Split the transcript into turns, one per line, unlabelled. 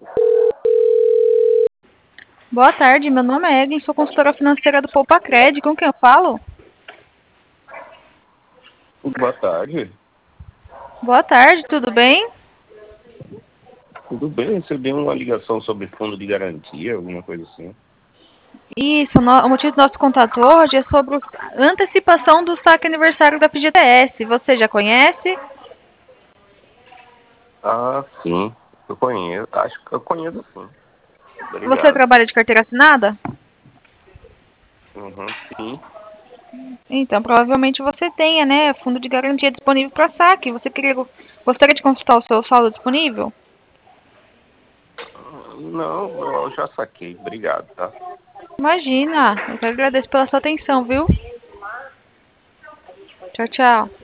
Boa tarde, meu nome é Evelyn, sou consultora financeira do Poupacred. Com quem eu falo?
Boa tarde.
Boa tarde, tudo bem?
Tudo bem? Recebi uma ligação sobre fundo de garantia, alguma coisa assim.
Isso, o motivo do nosso contato hoje é sobre a antecipação do saque aniversário da FGTS. Você já conhece?
Ah, sim. Eu conheço. Acho que eu conheço sim.
Você
Obrigado.
trabalha de carteira assinada?
Uhum, sim.
Então, provavelmente você tenha, né, fundo de garantia disponível para saque. Gostaria de consultar o seu saldo disponível?
Não, eu já saquei. Obrigado, tá?
Imagina, eu que agradeço pela sua atenção, viu? Tchau, tchau.